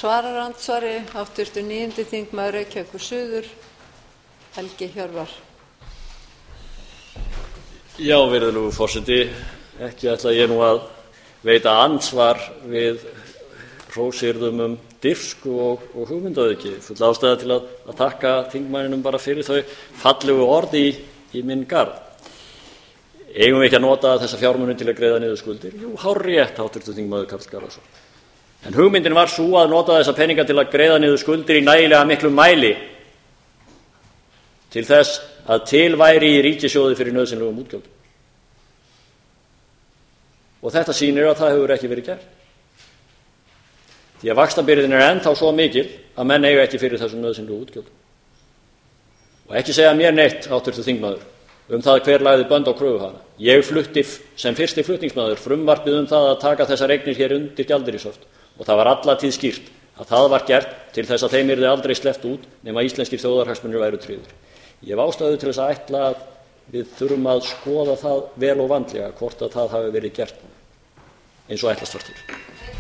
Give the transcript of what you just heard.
Svarar andsvari háttvirtur 9. þingmaður Reykjavíkur suður, Helgi Hjörvar. Já, virðulegur forseti, ekki ætla ég nú að veita andsvar við hrósyrðum dirfsku og hugmyndaauðgi. Full ástæða til að þakka þingmanninum bara fyrir þau fallegu orð í minn garð. Eigum við ekki að nota þessa fjármuni til að greiða niður skuldir? Jú, hárrétt, háttvirtur þingmaður Karl Garðarsson. En hugmyndin var sú að nota þessa peninga til að greiða niður skuldir í nægilega miklum mæli til þess að til væri í ríkissjóði fyrir nauðsynlegum útgjöldum. Og þetta sýnir að það hefur ekki verið gert. Því að vaxtabyrðin ennþá svo mikil að menn eiga ekki fyrir þessum nauðsynlegu útgjöldum. Og ekki segja mér neitt, háttvirtur þingmaður, það hver lagði bönd á kröfuhafana. Ég flutti sem fyrsti flutningsmaður frumvarpið það að taka þessar eignir hér undir gjaldeyrishöft og það var alla tíð skýrt að það var gert til þess að þeim yrði aldrei sleppt út nema íslenskir þjóðarhagsmunir væru tryggðir. Ég hef ástæðu til þess að ætla að við þurfum að skoða það vel og vandlega hvort að það hafi verið gert eins og ætlast var til.